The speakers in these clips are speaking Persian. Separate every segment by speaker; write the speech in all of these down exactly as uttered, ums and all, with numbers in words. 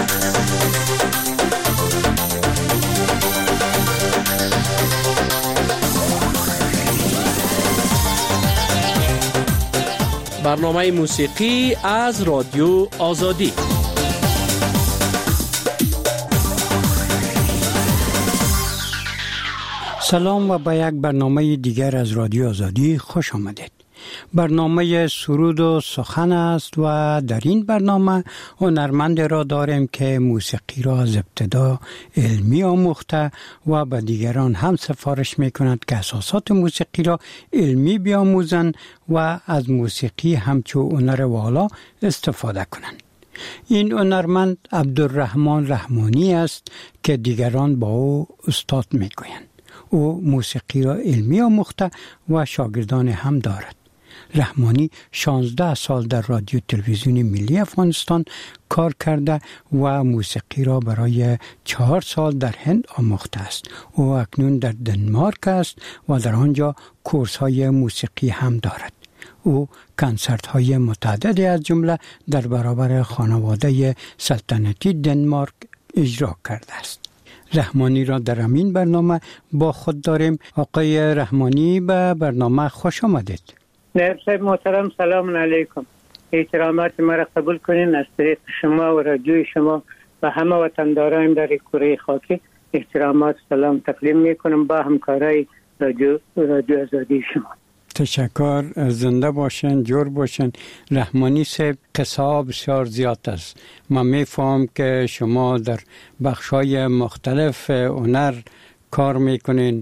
Speaker 1: برنامه موسیقی از رادیو آزادی.
Speaker 2: سلام و به یک برنامه دیگر از رادیو آزادی خوش آمدید. برنامه سرود و سخن است و در این برنامه هنرمند را داریم که موسیقی را از ابتدا علمی آموخته و به دیگران هم سفارش می کند که اساسات موسیقی را علمی بیاموزند و از موسیقی همچون هنر والا استفاده کنند. این هنرمند عبدالرحمن رحمانی است که دیگران با او استاد می گویند. او موسیقی را علمی آموخته و شاگردان هم دارد. رحمانی شانزده سال در رادیو تلویزیون ملی افغانستان کار کرده و موسیقی را برای چهار سال در هند آموخته است. او اکنون در دنمارک است و در آنجا کورس های موسیقی هم دارد. او کنسرت های متعددی از جمله در برابر خانواده سلطنتی دنمارک اجرا کرده است. رحمانی را در همین برنامه با خود داریم. آقای رحمانی به برنامه خوش آمدید.
Speaker 3: نایب صاحب محترم، سلام علیکم. احترامات مرا قبول کنین. از طریق شما و رادیوی شما و همه وطنداران در کره خاکی احترامات سلام تقدیم میکنم با همکارای رادیو رادیو آزادی شما.
Speaker 2: تشکر. زنده باشین، جور باشین. رحمانی صاحب قصه بسیار زیاد است. من میفهم که شما در بخشای مختلف هنر کار میکنین.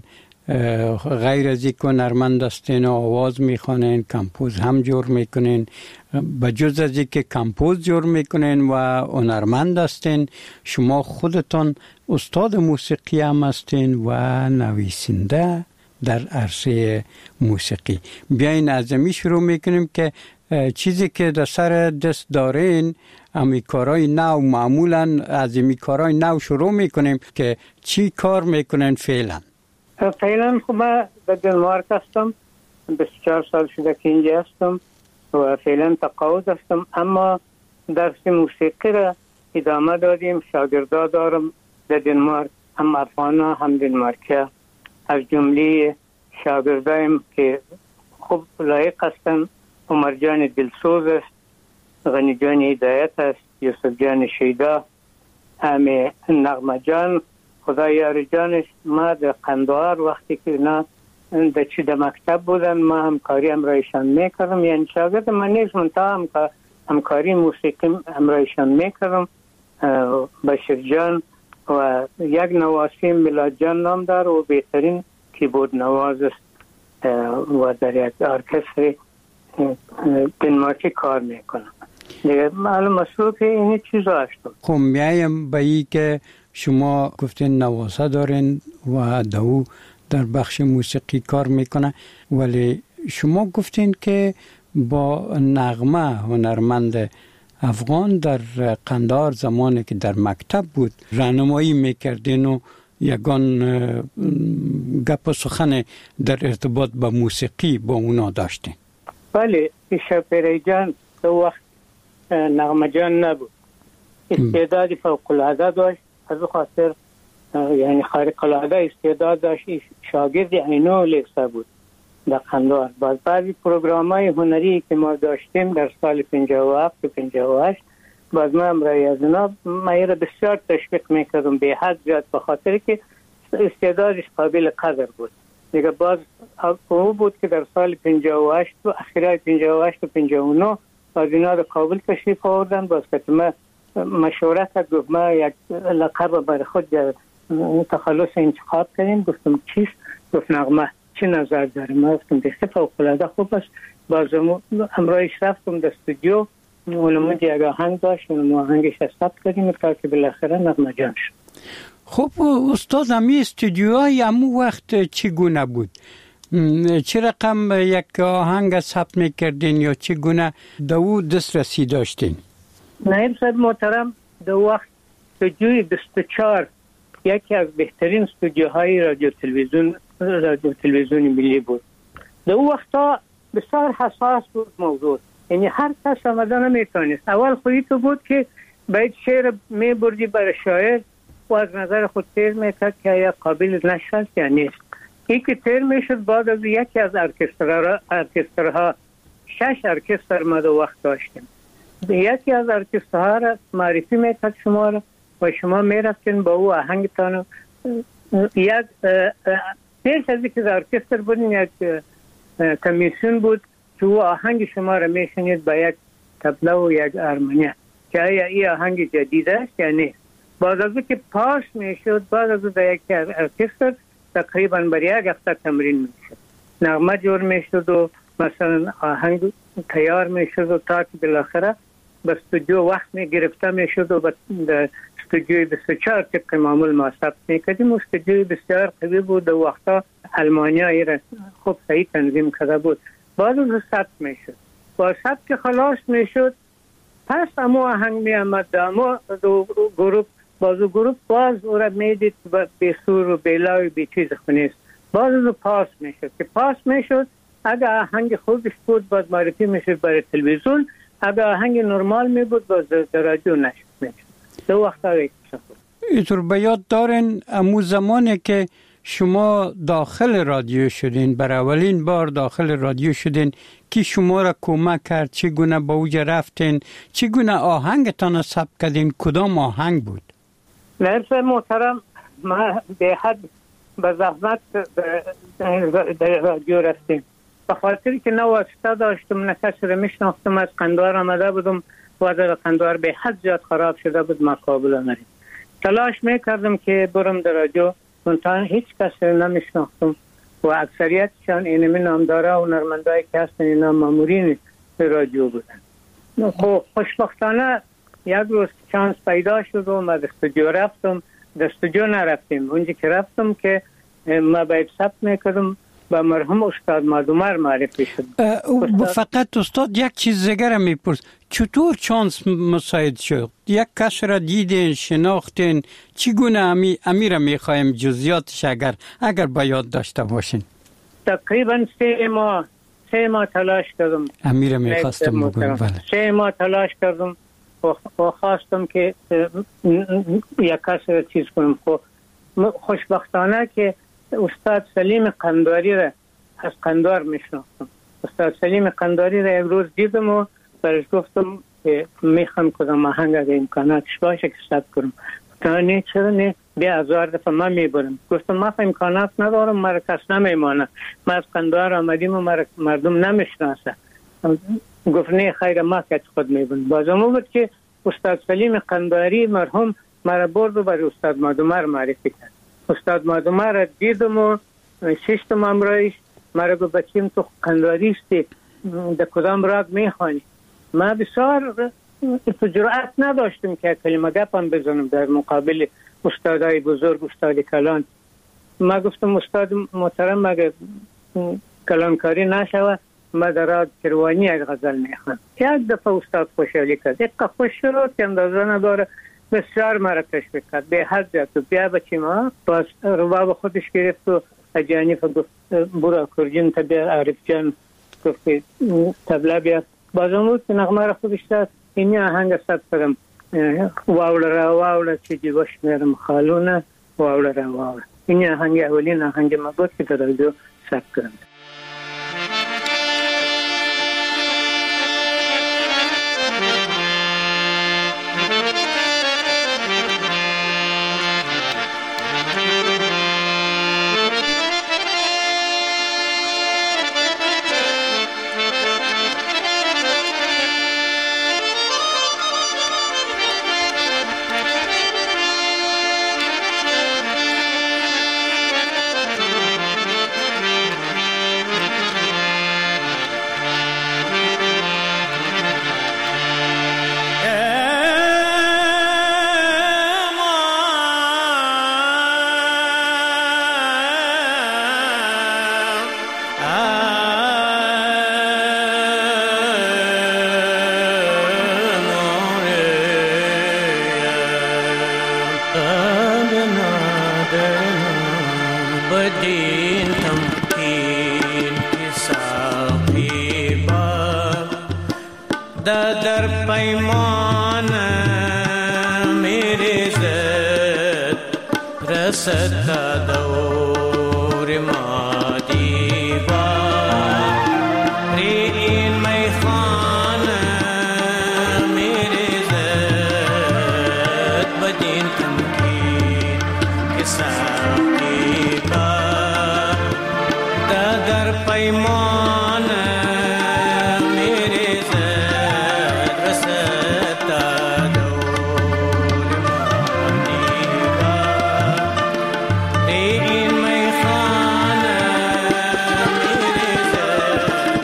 Speaker 2: غیر از اینکه هنرمند هستین و آواز میخوانین، کمپوز هم جور میکنین. بجز از اینکه کمپوز جور میکنین و هنرمند هستین، شما خودتان استاد موسیقی هم هستین و نویسنده در عرصه موسیقی. بیاین از می شروع میکنیم که چیزی که در سر دست دارین، امی کارای نو، معمولا از امی کارای نو شروع میکنیم که چی کار میکنین فعلا؟
Speaker 3: فعلا خب من در دنمارک هستم، بیست و چهار سال شده که اینجا هستم و فعلا تقاعد هستم، اما درس موسیقی را ادامه دادیم. شاگردا دارم در دنمارک، هم افغانا هم دنمارکی، از جمله شاگردایم که خوب لایق هستند. عمر جان دلسوز است، غنی جان هدایت است، یوسف جان شیدا، همه نغمه جان، خدای یار جانش. ما در قندهار وقتی که نه در چی در مکتب بودن ما همکاری همراهشان میکردم، یعنی شاگرد من نیست منطقه همکاری موسیقی همراهشان میکردم. بشیر جان و یک نواسی میلاد جان نام دار و بهترین کیبورد نواز است و در یک ارکستر دنمارکی کار میکنم. دیگه معلوم مصروف این چیزا هستم.
Speaker 2: خب میایم به این که شما گفتین نوازه دارین و دو در بخش موسیقی کار میکنه، ولی شما گفتین که با نغمه هنرمند افغان در قندهار زمانی که در مکتب بود راهنمایی میکردین و یگان گپ و سخن در ارتباط با موسیقی با اونا داشتین.
Speaker 3: بله، شپری جان تو وقت نغمه جان نبود، استعداد فوق العاده داشت، از خاطر یعنی خارق العاده استعداد داشت. شاگرد عینو لیسا بود در قندهار. باز بعضی پروگرام‌های هنری که ما داشتیم در سال پنجاه و هفت و پنجاه و هشت، باز ما امرای از اینا ما را بسیار تشویق میکردم به حد زیاد، به خاطر که استعدادش قابل قدر بود. دیگه باز او بود که در سال پنجاه و هشت و اخیرای پنجاه و هشت و پنجاه و نه باز اینا در کابل تشریف آوردن. باز که ما مشورت کرد، گفت ما یک لقب برای خود تخلص انتخاب کردیم. گفتم چیست؟ گفت نغمه. چه نظر داریم؟ ما گفتم بسیار فوق العاده خوب است. باز امرایش رفتم در استودیو، علمون یک آهنگ داشت و ما آهنگش ثبت کردیم تا که بالاخره نغمه جان شد.
Speaker 2: خب استاد، امی استودیوهای امو وقت چگونه بود؟ چه رقم یک آهنگ ثبت میکردین یا چگونه دو دسترسی داشتین؟
Speaker 3: نایب صاحب محترم، دو وقت استودیوی بیست و چهار یکی از بهترین استودیوهای رادیو تلویزیون رادیو تلویزیون ملی بود. دو وقتا بسیار حساس بود موضوع، یعنی هر کس آمده نمیتونست. اول خویی تو بود که باید شعر می بردی برای شاعر و از نظر خود تیر میکرد که یا قابل نشر است یا نیست. این که تیر میشد بعد از یکی از ارکسترها، شش ارکستر ما دو وقت داشتیم، یکی از ارکسترها را معرفی میکرد شما را و شما میرفتین با او آهنگتان. یک پیش از اینکه ارکستر بودین یک کمیسیون بود که او آهنگ شما را میشنید با یک تبله و یک ارمنیه که آیا این آهنگ جدید است یا نیست. بعد از که پاس میشد، بعد از در یک ارکستر تقریبا بر یک هفته تمرین میشد، نغمه جور میشد و مثلا آهنگ تیار میشد و تا که بالاخره به استودیو وقت میگرفته میشد و به استودیوی بیست و چهار طبق معمول ما ثبت میکردیم. استودیوی بسیار قوی بود و وقتا المانیا ایره خوب صحیح تنظیم کرده بود. بعد از ثبت میشد، با ثبت که خلاص میشد پس امو آهنگ می آمد امو گروپ، بازو گروپ باز او را میدید به سور و بیلا و به چیز خونیست، باز او پاس میشد که پاس میشد. اگر آهنگ خوبش بود باز معرفی میشد برای تلویزیون، اگر آهنگ نرمال می بود باز در رادیو نشد میشد. دو وقت آگه کشم بود.
Speaker 2: اینطور بیاد دارین امو زمانی که شما داخل رادیو شدین، بر اولین بار داخل رادیو شدین، کی شما را کمک کرد؟ چگونه با اوجا رفتین؟ چگونه آهنگتان ثبت کردین؟ کدام آهنگ بود؟
Speaker 3: نرس محترم، ما به حد به زحمت در رادیو رفتیم، به خاطر که نه واسطه داشتم نه کسی را میشناختم. از قندوار آمده بودم و در قندوار به حد زیاد خراب شده بود، مقابل نریم. تلاش میکردم که برم در رادیو، منتها هیچ کسی را نمیشناختم و اکثریتشان اینمی نامداره و نرمندایی که هستن اینا مامورین رادیو بودن. خب خوشبختانه یک روز چانس پیدا شد و ما در استودیو رفتم. در استودیو نرفتیم، اونجا که رفتم که ما باید ثبت میکردم با مرحوم استاد مادومر معرفی شد.
Speaker 2: فقط استاد یک چیز دیگر میپرس، چطور چانس مساعد شد؟ یک کس را دیدین، شناختین؟ چگونه امی امیر میخوایم جزئیاتش اگر اگر با یاد داشته باشین؟
Speaker 3: تقریبا سه ماه سه ماه تلاش کردم.
Speaker 2: امیر میخواستم بگویم بله.
Speaker 3: سه ماه تلاش کردم و خواستم که یک کس را چیز کنم. خب خوشبختانه که استاد سلیم قندواری را از قندوار میشناختم. استاد سلیم قندواری را یک روز دیدم و برش گفتم که میخوام کدام آهنگ اگه امکاناتش باشه که ثبت کنم. تا نه چرا نه بیا هزار دفعه من میبرم. گفتم ما امکانات ندارم، مرا کس نمیمانه، ما از قندوار آمدیم و مردم نمیشناسه. گفت نه خیر ما که خود میبرم. بازم بود که استاد سلیم قندواری مرحوم مرا برد و برای استاد مادومر معرفی کرد. استاد مادومر را دیدم و ششتم امرایش مرا گفت بچیم تو قندواریستی، در کدام راگ میخوانی؟ ما بسیار جرأت نداشتم که کلمه گپم بزنم در مقابل استادای بزرگ، استاد کلان. ما گفتم استاد محترم اگر کلانکاری نشود ما در راگ کروانی یک غزل میخوام. یک دفعه استاد خوشحالی کرد، یک خوش شد که اندازه نداره، بسیار مرا تشویق کرد به حد زیاد. بیا بچیم ها، باز رباب خودش گرفت و اجانیف گفت برو کرجین تا بیا، عارف جان گفت تبله بیا. بازم بود که نغمه را خودش داد. اینی آهنگ ثبت کردم، واوله را واوله چه جیباش میرم خالونه، واوله را واوله. اینی آهنگ اولین آهنگ ما بود که در رادیو ثبت کردم.
Speaker 4: در پیمان رسد دور ما دیوار ری این میخانه میره زد بدین تمکین که ساقی با در پیمانه میره زد رسد دور ما دیوار ری این میخانه میره زد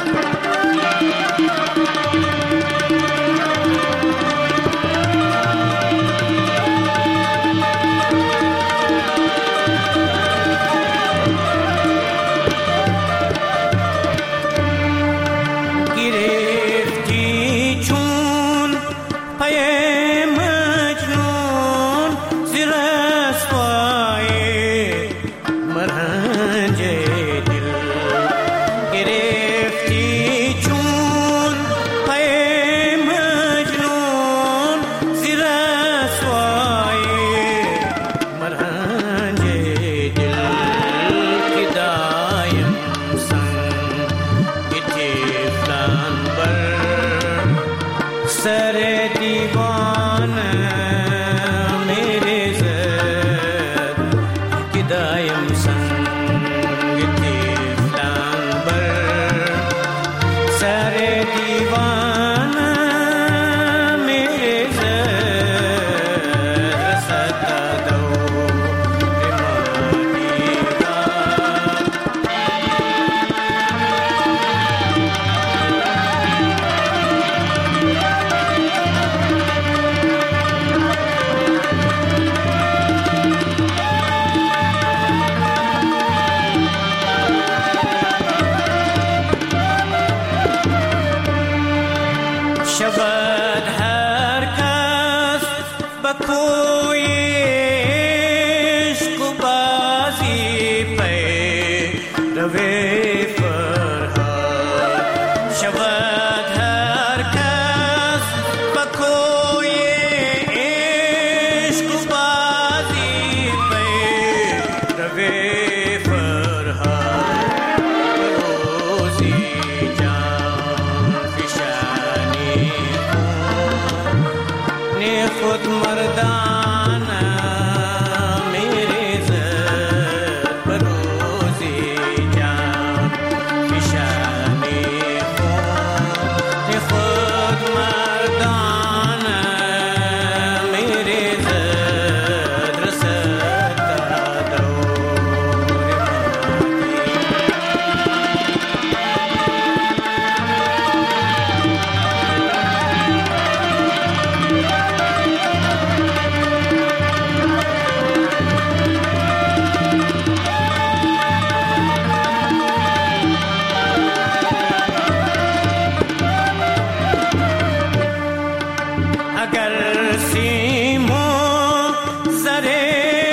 Speaker 4: گرفتی چون پی مجنون زیر رسوای مرنج دل گرفتی چون پی مجنون زیر رسوای مرنج دل که دایم संग طفلان بر سر دیوان میره زد که دایم संग طفلان بر سر دیوان میره زد رسد دور ما دیوار شود هر کس به کوی عشق و بازی پی روی فرهاد شود هر کس به کوی عشق و بازی پی روی فرهاد روزی جان فشانی نے خود مردانہ میرے زد بروزی جان فشانی نے خود مردانہ میرے زد رسد دور اگر سیمو زره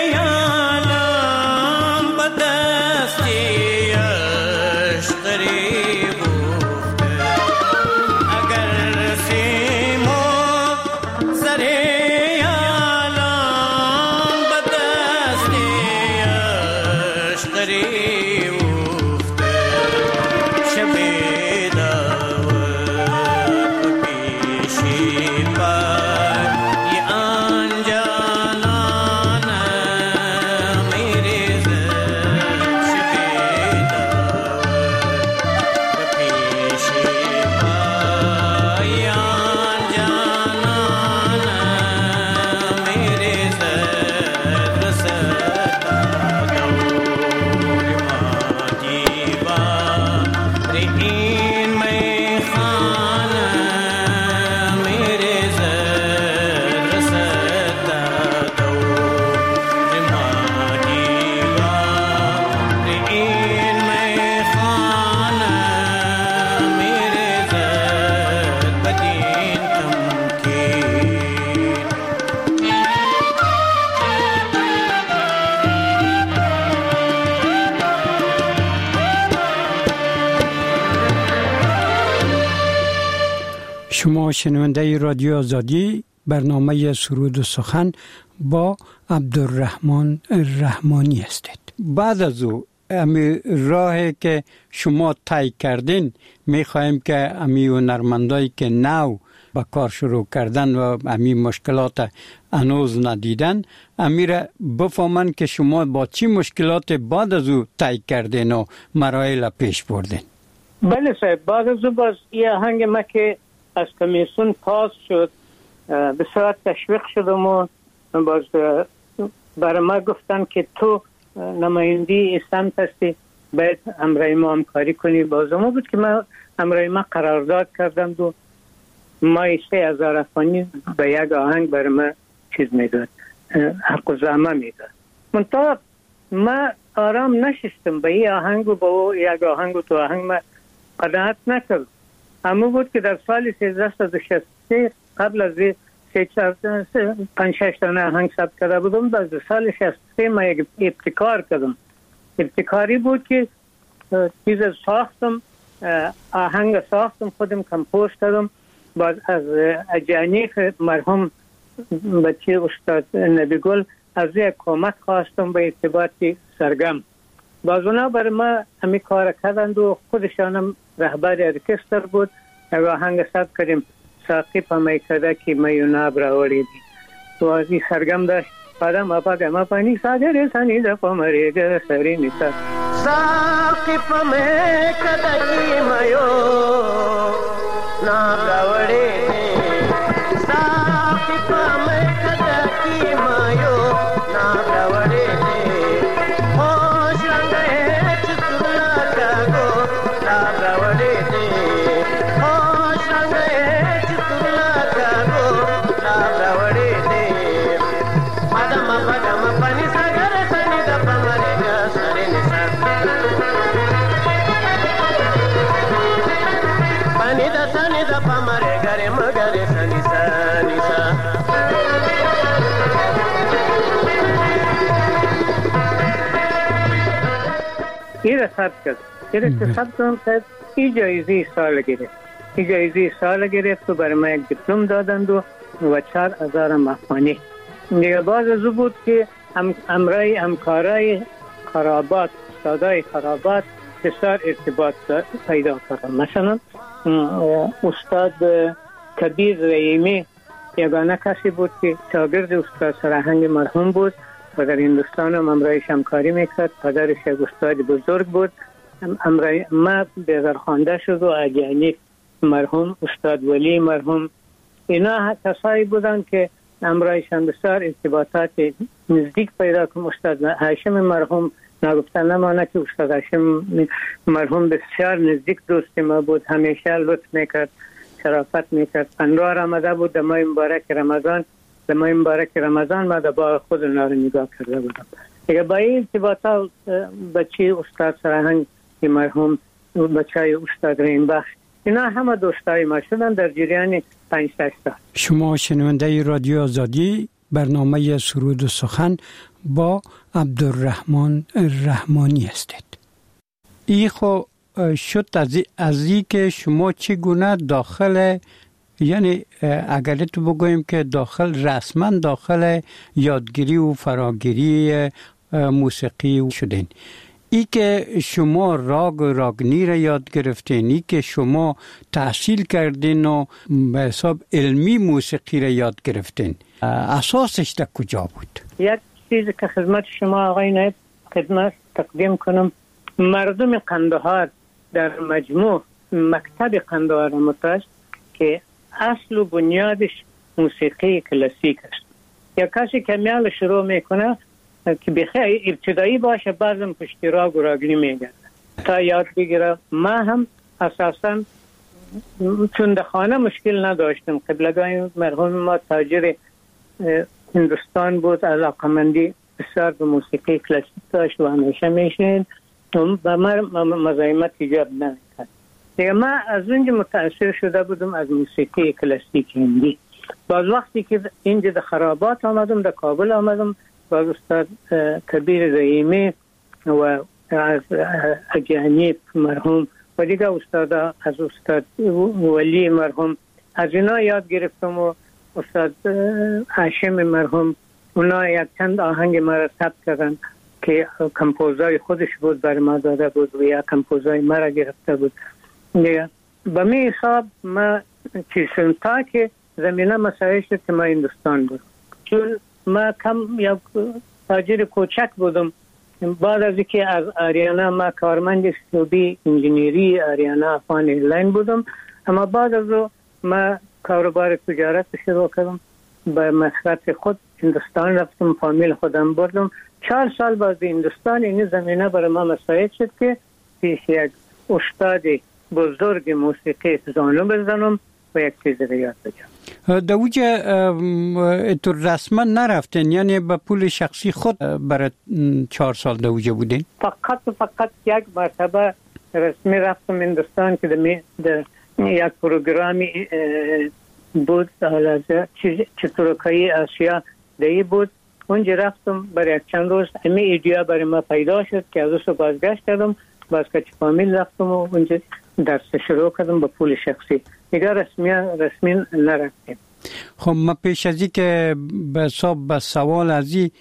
Speaker 4: عالم بدستی عشق ریبوفته اگر سیمو زره عالم بدستی عشق ریبوفته شب دعوت پیشی پر یہ آنجانان میرے زد شب دعوت پیشی پر یہ آنجانان میرے زد رسد دور ما دیوار ری این میخانه میره زد رسد دور ما دیوار ری این میخانه میره زد بدین تمکین
Speaker 2: شما شنونده رادیو آزادی برنامه سرود و سخن با عبدالرحمن رحمانی هستید. بعد از او امی راهی که شما طی کردین میخواهیم که امی هنرمندایی که نو با کار شروع کردن و امی مشکلات هنوز ندیدن امی را بفهمن که شما با چی مشکلات بعد از او طی کردین و مراحل پیش بردین.
Speaker 3: بله صاحب، بعد از او باز یه آهنگ ما که از کمیسیون پاس شد بسیار تشویق شدم و باز برای ما گفتن که تو نمایندی سمت هستی باید همراه ما همکاری کنی. باز ما بود که من همراه ما قرارداد کردم دو مای سه هزار افغانی به یک آهنگ برای ما چیز میداد، حق و زحمه میداد. منطقه ما آرام نشستم به این آهنگ و با یک آهنگ و تو آهنگ ما قناعت نکرد. اما بود که در سال سیزده شصت و سه قبل از سه چهار پنج شش تانه آهنگ ثبت کرده بودم. باز سال شصت و سه ما یک ابتکار کردم. ابتکاری بود که چیز ساختم، آهنگ ساختم، خودم کمپوز کردم. باز از اجانیف مرحوم بچه استاد نبی گل از یک کمک خواستم به ارتباط سرگم. باز اونا برای ما همی کار کردند و خودشانم رهبر ارکستر بود. یک آهنگ ثبت کردیم ساقی پا میکده که میوناب راولی دی تو از این سرگم داشت پادم اپا گما پانی ساگر سانی دفا مریگ سری نیسا
Speaker 4: ساقی پا میکده که میوناب راولی دی ساقی پا میکده که میوناب راولی دی خوش رنگه چطور کگو لاب راولی دی خوش رنگه چطور کگو لاب راولی دی پدم پدم پانی ساگر سنی دپا مریگا سری نیسا پانی دا سنی دپا مریگا ری مگری سنی سا نیسا
Speaker 3: این را ثبت کرد. این را که ثبت کنم که این جایزه سال گرفت. این جایزه سال گرفت و برای ما یک دیپلم دادند و و چهار هزار افغانی. دیگه باز از او بود که امرای همکارای خرابات، استادای خرابات بسیار ارتباط پیدا کردن. مثلا استاد کبیر رحیمی یگانه کسی بود که شاگرد استاد سرهنگ مرحوم بود و در هندوستان هم امرایش همکاری میکرد. پدرش یک استاد بزرگ بود. امرای ما بیزار خوانده شد و اجانیف مرحوم، استاد ولی مرحوم، اینا کسایی بودن که امرایشان بسیار ارتباطات نزدیک پیدا کنم. استاد هاشم مرحوم نگفتن نمانه که استاد هاشم مرحوم بسیار نزدیک دوست ما بود. همیشه لطف میکرد، شرافت میکرد. پنرار آمده بود در ماه مبارک رمضان. در ماه مبارک رمضان ما در باغ خود اونا رو نگاه کرده بودم. دیگه با این ارتباطات بچه استاد سرهنگ مرحوم، بچه استاد رحیم بخش، اینا همه دوستای ما شدن در جریان پنج شش سال.
Speaker 2: شما شنونده رادیو آزادی برنامه سرود و سخن با عبدالرحمن رحمانی هستید. ای خو شد از ای که شما چگونه داخل، یعنی اگر تو بگویم که داخل رسما داخل یادگیری و فراگیری موسیقی شدین، ای که شما راگ و راگنی را یاد گرفتین، ای که شما تحصیل کردین و به حساب علمی موسیقی را یاد گرفتین، اساسش در کجا بود؟
Speaker 3: یک چیزی که خدمت شما آقای نایب خدمت تقدیم کنم، مردم قندهار در مجموع مکتب قندهار مترس که اصل و بنیادش موسیقی کلاسیک است. یا کسی که میال شروع میکنه که بخیر ابتدایی باشه بعضم پشتی راگ و راگنی میگرده تا یاد بگیره. ما هم اساسا چون در خانه مشکل نداشتم. قبلگاه مرحوم ما تاجر هندوستان بود، علاقمندی بسیار به موسیقی کلاسیک داشت و همیشه میشنید و ما مزاحمت ایجاد نمیکرد. دیگه ما از اونجا متاثر شده بودم از موسیقی کلاسیک هندی. باز وقتی که اینجا در خرابات آمدم، در کابل آمدم، باز استاد کبیر رحیمی و از اجانیف مرحوم و دیگه استاد از استاد ولی مرحوم از اینا یاد گرفتم و استاد هاشم مرحوم اونا یک چند آهنگ مرا ثبت کردن که کمپوزای خودش بود برای ما داده بود و یا کمپوزای مرا گرفته بود. به می حساب ما چیزن تا که زمینه مسایش که ما هندوستان بود، چون ما کم یک تاجر کوچک بودم. بعد از اینکه از آریانا ما کارمند سوبی انجینیری آریانا افغان ایرلاین بودم، اما بعد از او ما کاروبار تجارت شروع کردم. به مصرف خود هندوستان رفتم، فامیل خودم بردم. چهار سال بعد هندوستان این زمینه برای ما مساعد شد که پیش یک استاد بزرگ موسیقی زانو بزنم و یک چیز رو یاد بگیرم.
Speaker 2: دوجه اتو رسما نرفتین، یعنی به پول شخصی خود برای چهار سال دوجه بودین؟
Speaker 3: فقط فقط یک مرتبه رسمی رفتم هندوستان که در, در یک پروگرامی بود، چترکایی آسیا دی بود. اونجا رفتم برای یک چند روز. امی ایدیا برای ما پیدا شد که از اون بازگشت کردم، باز که فامیل رفتم و اونجا درس شروع کردم با پول شخصی. دیگر رسمی رسمی نرفتیم.
Speaker 2: خب ما پیش از این که به حساب به سوال از این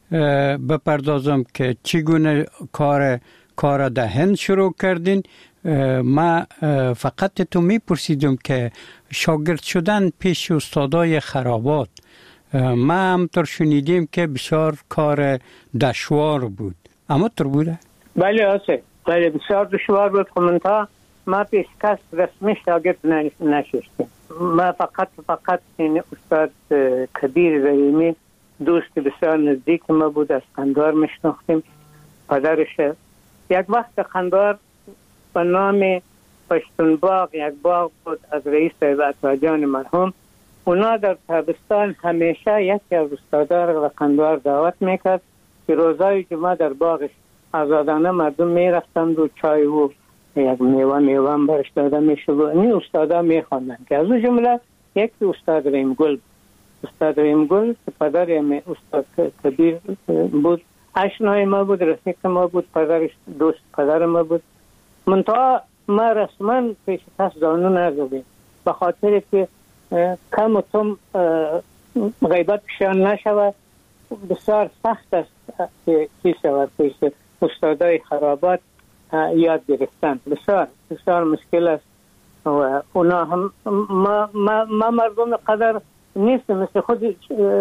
Speaker 2: بپردازم که چگونه کار کار در هند شروع کردین، ما فقط تو میپرسیدم که شاگرد شدن پیش استادای خرابات، ما همطور شنیدیم که بسیار کار دشوار بود، اما طور بوده؟
Speaker 3: بله آسه، بله بسیار دشوار بود. خمانتا ما پیش کس رسمی شاگرد نشستیم. ما فقط فقط این استاد کبیر رحیمی دوست بسیار نزدیک ما بود، از قندار میشناختیم. پدرش یک وقت قندار به نام پشتون باغ یک باغ بود از رئیس عطاجان مرحوم. اونا در تابستان همیشه یکی از استادار و قندار دعوت میکرد که روزای جمعه در باغش آزادانه مردم میرفتند و چای و یک میوه میوه هم برش داده میشد و این استادا میخواندن که از اون جمله یکی استاد رحیم گل. استاد رحیم گل که پدر می استاد کبیر بود، آشنای ما بود، رفیق ما بود، پدرش دوست پدر ما بود. منتها ما رسما پیش کس زانو نزدیم به خاطر که کم و تم غیبت پیشان نشود. بسیار سخت است که چی شود پیش استادای خرابات یاد گرفتن، بسیار بسیار مشکل است و اونا هم ما, ما, ما مردم قدر نیست مثل خود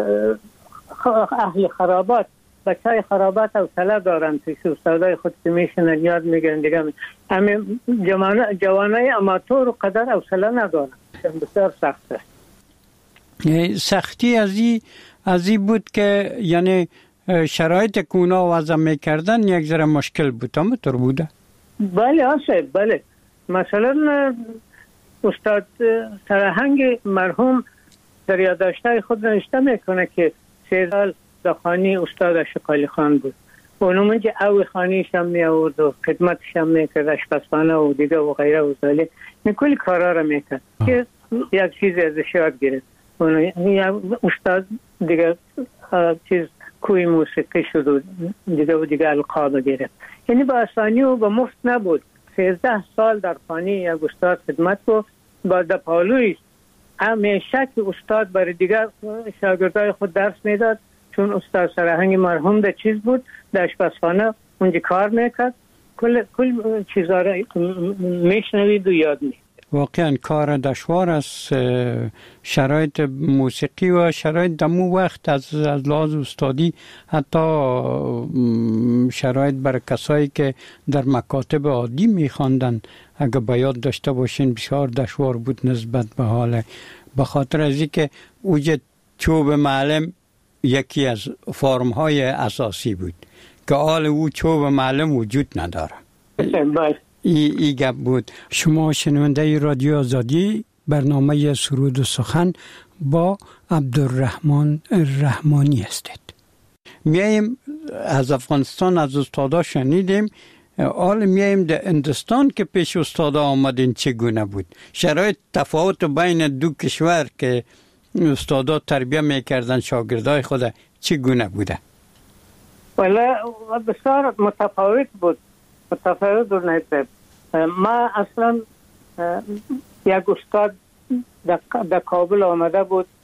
Speaker 3: اهل خرابات. بچهای خرابات حوصله دارن پیش استادای خود که میشنن یاد میگن دیگه. همین جوانای اماتور قدر حوصله ندارن، بسیار سخت است.
Speaker 2: سختی از این از این بود که یعنی شرایط که اونا وضع میکردن یک ذره مشکل بود، هم طور بوده؟
Speaker 3: بله آسه، بله. مثلا استاد سرهنگ مرحوم در یادداشت‌های خود نوشته میکنه که سه سال در خانه استاد شقالی خان بود. اونو منجه او خانیش هم می آورد و خدمتش هم میکرد، اشپزخانه و دیگه و غیره و زاله کلی کارا را میکرد که یک چیز ازش یاد گرفت. اونو استاد دیگه چیز کوی موسیقی شد و دیگه و دیگه القاب گرفت. یعنی با آسانی و با مفت نبود. سیزده سال در خانه یک استاد خدمت بود. با دپالویش همیشه که استاد برای دیگر شاگردای خود درس میداد، چون استاد سرهنگ مرحوم در چیز بود، در اشپزخانه اونجا کار میکرد، کل کل چیزا را میشنوید و یاد میگیرد.
Speaker 2: واقعا کار دشوار است. شرایط موسیقی و شرایط دمو وقت از از لحاظ استادی، حتی شرایط برای کسایی که در مکاتب عادی میخواندن اگه بیاد داشته باشین بسیار دشوار بود نسبت به حال. به خاطر از اینکه اوج چوب معلم یکی از فرم های اساسی بود که حال او چوب معلم وجود نداره. ای, ای گپ بود. شما شنونده رادیو آزادی، برنامه سرود و سخن با عبدالرحمن رحمانی هستید. میایم از افغانستان از استادا شنیدیم، حال میایم در هندوستان که پیش استادا آمدین چگونه بود؟ شرایط تفاوت بین دو کشور که استادا تربیه میکردن شاگردای خود چگونه بوده؟
Speaker 3: ولی بسیار متفاوت بود. متفاوت بود. نیست ما اصلا یک استاد در کابل آمده بود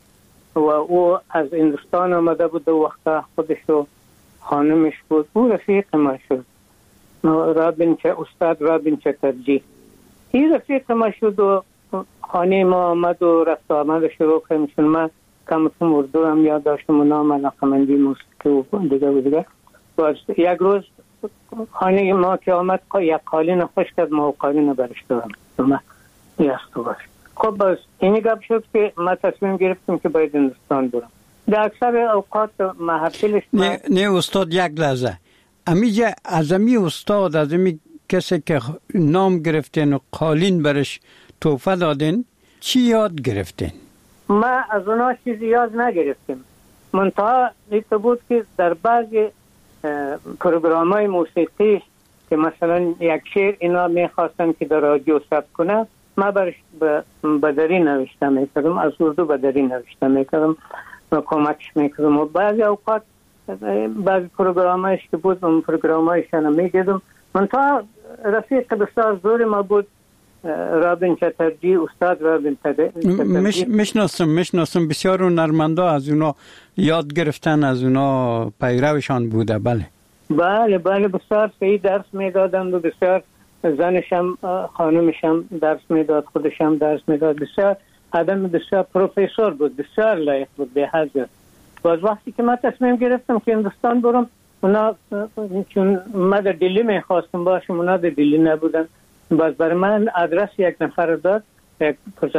Speaker 3: و او از هندوستان آمده بود و وقتا خودش و خانمش بود. او رفیق ما شد، رابین چه استاد رابین چترجی. این رفیق ما شد و خانه ما آمد و رفت آمد شروع کردیم. چون من کم کم اردو هم یاد داشتم و نام علاقمندی موسیقی و دیگه و دیگه. یک روز خانه ما که آمد یک قالین خوش کرد، ما قالین برش دارم من یستو باش. خب بس اینی گپ شد که ما تصمیم گرفتیم که باید هندوستان برم. در اکثر اوقات محفلش
Speaker 2: نه, نه استاد یک لحظه امیجا از امی استاد از امی کسی که نام گرفتین و قالین برش توفه دادین چی یاد گرفتین؟
Speaker 3: ما از اونا چیزی یاد نگرفتیم، منتها ایتا بود که در بعضی پروگرام های موسیقی که مثلا یک شعر اینا میخواستن که در رادیو ثبت کنه، ما برش بدری نوشته میکردم، از اردو بدری نوشته میکردم و کمکش میکردم. و بعضی اوقات بعضی پروگرام هایش که بود اون پروگرام هایشان میدیدم. منتها رفیق بسیار زور ما بود رابین چترجی، استاد رابین چترجی.
Speaker 2: میشناسم میشناسم بسیار هنرمندا از اونا یاد گرفتن، از اونا پیروشان بوده. بله
Speaker 3: بله بله بسیار صحیح درس میدادند و بسیار زنشم خانمشم درس میداد، خودشم درس میداد. بسیار آدم بسیار پروفسور بود، بسیار لایق بود به حضر. باز وقتی که من تصمیم گرفتم که هندوستان برم، اونا چون من در دلی میخواستم باشم، اونا در دلی نبودن. باز برای من آدرس یک نفر داد، یک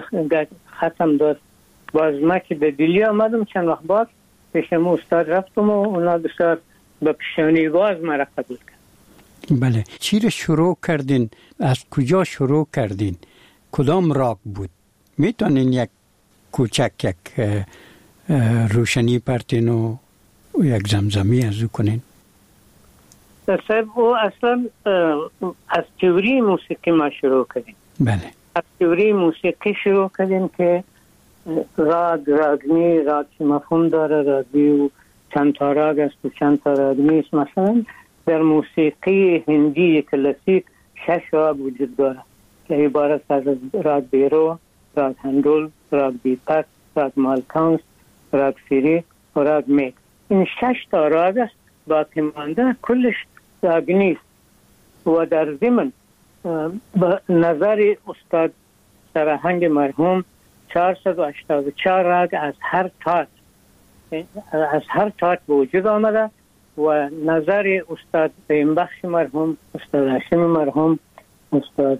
Speaker 3: ختم داد. باز من که در دلی آمدم چند وقت بعد پیشم استاد رفتم و اونا بسیار به پیشانی باز مرا قبول کرد.
Speaker 2: بله چی رو شروع کردین؟ از کجا شروع کردین؟ کدام راگ بود؟ میتونین یک کوچک یک روشنی پرتین و یک زمزمی از او کنین؟
Speaker 3: صاحب او اصلا از تئوری موسیقی ما شروع کردیم.
Speaker 2: بله
Speaker 3: از تئوری موسیقی شروع کردیم که راگ راگنی راگ که مفهوم داره، راگی و چند تا راگ است و چند تا راگ نیست. مثلا در موسیقی هندی کلاسیک شش راگ وجود داره که عبارت از راگ بیرو، راگ هندول، راگ دیپک، راگ مالکانس، راگ فیری و راگ میک. این شش تا راگ است. باقی مانده کلش راگ نیست. و در ضمن به نظر استاد سرهنگ مرحوم چهارصد و هشتاد و چهار راگ از هر تات از هر تات به وجود آمده و نظر استاد اینبخش مرحوم، استاد هاشم مرحوم، استاد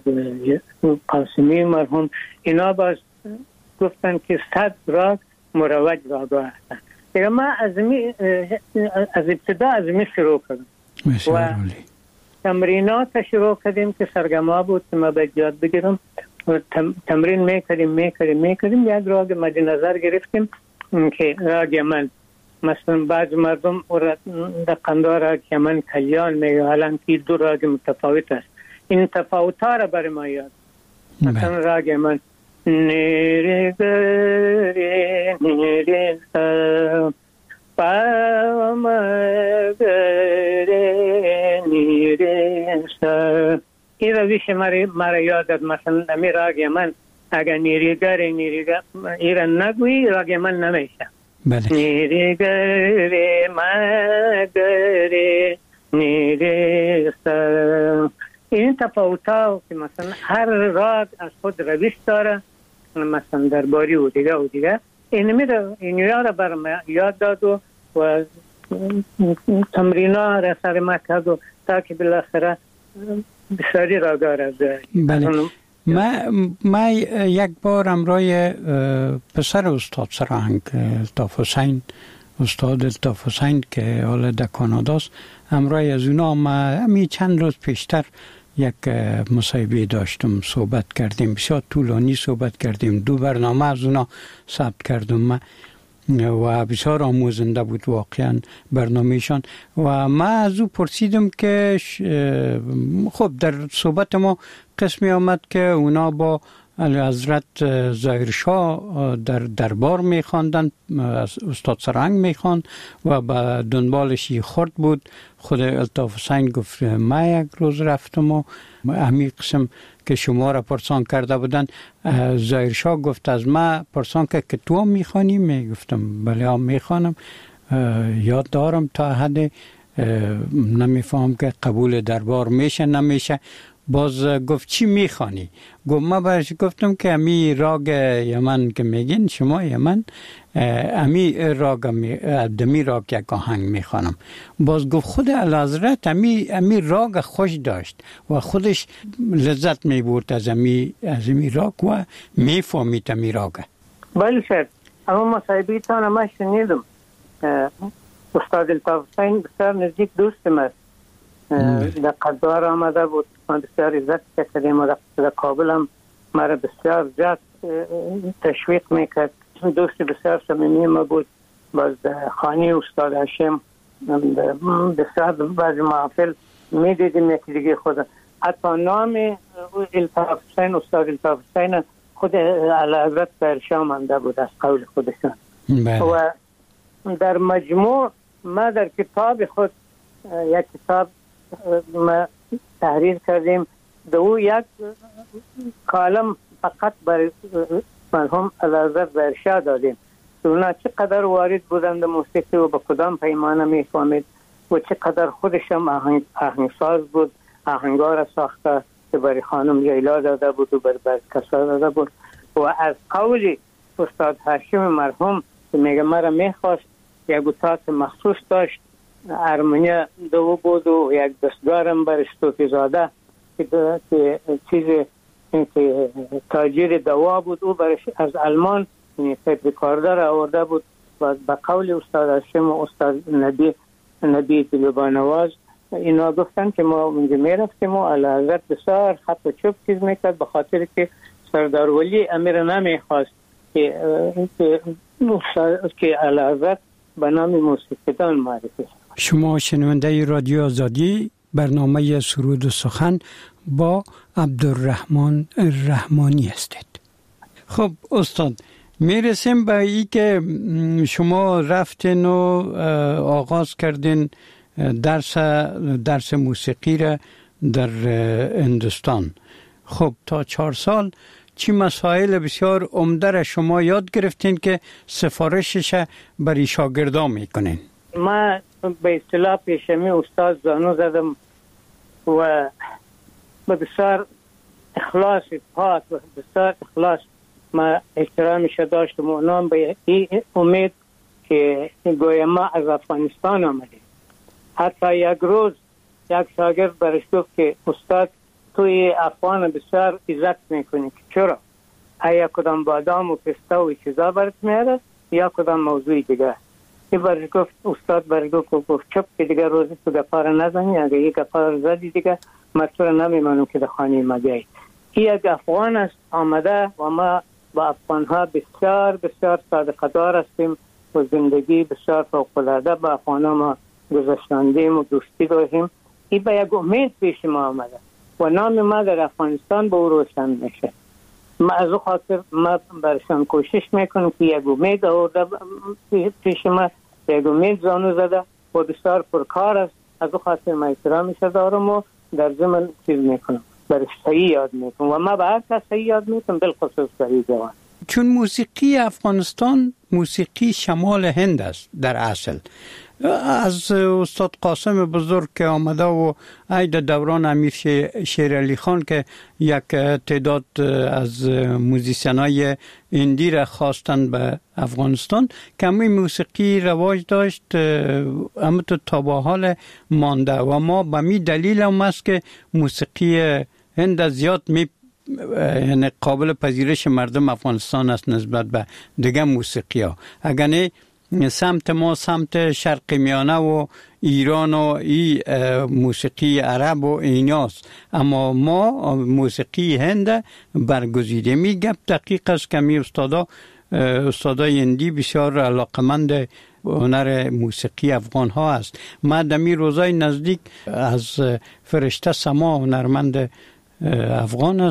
Speaker 3: قاسمی مرحوم، اینا باز گفتن که صد راگ مروج راگا هستن. دیگه ما از می از ابتدا از می شروع کردیم و تمرینات شروع کردیم که سرگما بود که ما باید یاد بگیرم و تمرین میکردیم میکردیم میکردیم یک راگ مد نظر گرفتیم که راگ یمن. مثلا بعض مردم در قندار راگ یمن کلیان میگه، حالا که دو راگ متفاوت است. این تفاوت ها را برای ما یاد. مثلا راگ یمن نیره گره نیره پامگره نیره این رویش مرا یاد داد. مثلا امی راگ یمن اگر نیره گره نیره گره ایران نگویی راگ یمن نمیشه.
Speaker 2: بله
Speaker 3: نیره گره مگره نیره این تفاوت ها که مثلا هر راگ از خود رویش داره، مثلا درباری و دیگه و دیگه این میره این یاد برام یاد داد و, و تمرینا را سر ما کرد و تا که بالاخره بسیاری راگا را داره.
Speaker 2: بله ما ما یک بار امرای پسر استاد سرهنگ الطاف حسین، استاد الطاف حسین که حالا در کاناداست، امرای از اونا ما همی چند روز پیشتر یک مصاحبه داشتم، صحبت کردیم، بسیار طولانی صحبت کردیم، دو برنامه از اونا ثبت کردم و بسیار آموزنده بود واقعا برنامهشان. و ما از او پرسیدم که خب در صحبت ما قسمی آمد که اونا با حضرت ظاهرشاه در دربار میخواندن، استاد سرنگ میخواند و به دنبالش خورد بود. خود الطاف حسین گفت ما یک روز رفتم و همین قسم که شما را پرسان کرده بودن. ظاهرشاه گفت از ما پرسان که که تو هم میخوانی؟ میگفتم بله هم میخوانم، یاد دارم تا حد نمیفهم که قبول دربار میشه نمیشه. باز گفت چی میخوانی؟ گفت ما برش گفتم که امی راگ یمن که میگین شما یمن، امی راگ می دمی راگ یک آهنگ میخوانم. باز گفت خود اعلیحضرت امی امی راگ خوش داشت و خودش لذت میبرد از امی از امی راگ و میفهمید امی راگ.
Speaker 3: بله شد. اما مصاحبه تان ما شنیدم. استاد الطاف حسین بسیار نزدیک دوستم است. در قدار آمده بود، من بسیار عزت کردیم و در کابل هم مرا بسیار زیاد تشویق میکرد. دوستی بسیار صمیمی ما بود. باز خانه استاد هاشم بسیار بعضی محافل میدیدیم یکی دیگه خود. حتی نام الطاف حسین، استاد الطاف حسین خود اعلیحضرت ظاهرشاه مانده بود از قول خودشان. و در مجموع ما در کتاب خود یک کتاب ما تحریر کردیم، دو یک کالم فقط برای مرحوم اعلیحضرت ظاهرشاه دادیم. اونا چقدر وارد بودند موسیقی و به کدام پیمانه میفهمید و چقدر خودش هم آهنگ آهنگساز بود، آهنگا را ساخته که برای خانم لیلا داده بود و برای بعض کسا داده بود. و از قول استاد هاشم مرحوم که میگه مرا میخواست، یک اتاق مخصوص داشت، ارمنیا دو بود و یک دستگارم برش توفی زاده که چیز که تاجر دوا بود، او برش از آلمان تیپ ریکاردر آورده بود. و به قول استاد هاشم و استاد نبی نبی طلبانواز اینا گفتن که ما اونجا میرفتیم و اعلیحضرت بسیار خط و چوب چیز میکرد به خاطر که سردار ولی امیر نمیخواست که که اعلیحضرت به نام موسیقیدان معرفی.
Speaker 2: شما شنونده رادیو آزادی برنامه سرود و سخن با عبدالرحمن رحمانی هستید. خب استاد، میرسیم به ای که شما رفتین و آغاز کردین درس درس موسیقی را در هندوستان. خب تا چهار سال چی مسائل بسیار عمده را شما یاد گرفتین که سفارشش برای شاگردان میکنین؟
Speaker 3: ما به اصطلاح پیشمی استاد زانو زدم و بسیار اخلاص پاک و بسیار اخلاص ما احترامش داشتم و نام به این امید که گویا ما از افغانستان آمدیم. حتی یک روز یک شاگرد برش گفت که استاد توی افغان بسیار عزت میکنی که چرا؟ آیا کدام بادام و پسته و چیزا برات میاره یا کدام موضوع دیگه؟ این برش گفت استاد برش گفت گفت چپ که دیگه روزی تو گپا را نزنی، اگه یک گپا را زدی دیگه من تو را نمیمانم که در خانه ما بیایی. این یک افغان است آمده و ما با افغان ها بسیار بسیار صادقدار هستیم و زندگی بسیار فوق‌العاده با افغان ها ما گذشتاندیم و دوستی داریم. این به یک امید پیش ما آمده و نام ما در افغانستان به او روشن میشه. ما از او خاطر ما برشان کوشش میکنم که یک امید آورده پیش ما، یک امید زانو زده و بسیار پرکار است. از او خاطر ما احترامش دارم و در ضمن چیز میکنم، برش صحیح یاد میکنم و ما به هر کس صحیح یاد میکنم، بالخصوص صحیح جوان.
Speaker 2: چون موسیقی افغانستان موسیقی شمال هند است در اصل. از استاد قاسم بزرگ که آمده و عید دوران امیر شیر علی خان که یک تعداد از موزیسینای هندی را خواستند به افغانستان، کمی موسیقی رواج داشت، اما تا به حال مانده و ما به می دلیل هم است که موسیقی هند زیاد می یعنی قابل پذیرش مردم افغانستان است نسبت به دیگه موسیقی ها. اگر نه سمت ما سمت شرق میانه و ایران و ای موسیقی عرب و ایناست، اما ما موسیقی هند برگزیده. می گپ دقیق است که می استادا استادای هندی بسیار علاقمند هنر موسیقی افغان ها است. ما دمی روزای نزدیک از فرشته سما هنرمند افغان است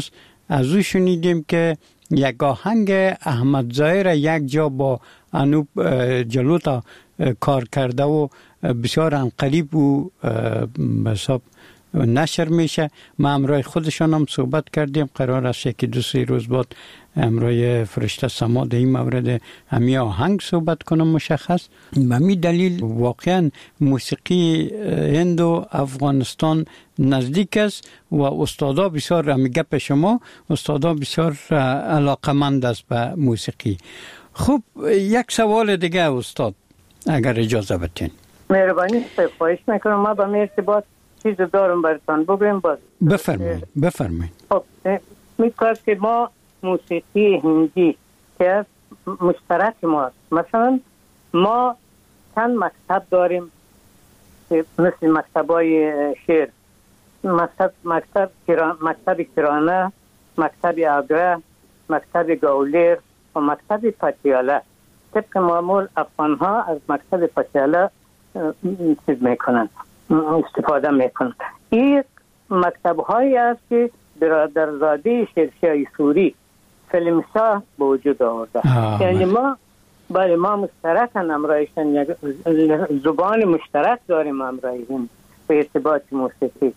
Speaker 2: از او شنیدیم که یک آهنگ احمد ظاهر یک جا با انوب جلوتا کار کرده و بسیار انقلیب و حساب نشر میشه. ما همراه خودشان هم صحبت کردیم، قرار است که دو سه روز بعد همراه فرشته سما در این مورد همی آهنگ صحبت کنم مشخص. به می دلیل واقعا موسیقی هند و افغانستان نزدیک است و استادا بسیار همی گپ شما استادا بسیار علاقمند است به موسیقی. خب یک سوال دیگه استاد اگر اجازه بدین.
Speaker 3: مهربانی خواهش میکنم. ما با ارتباط چیز دارم براتون بگم. باز
Speaker 2: بفرمایید بفرمایید.
Speaker 3: خب میگم که ما موسیقی هندی که مشترک ماست. مثلا ما چند مکتب داریم مثل مکتبای شعر، مکتب مکتب کران مکتب کرانه، مکتب آگره، مکتب گاولیر و مکتب پتیاله. طبق معمول افغان ها از مکتب پتیاله چیز میکنن استفاده میکنن. این مکتب هایی است که برادرزاده شیرشاه سوری فیلمسا به وجود آورده. یعنی ما برای ما مشترکن امرایشن، یک زبان مشترک داریم امرایشن به ارتباط موسیقی.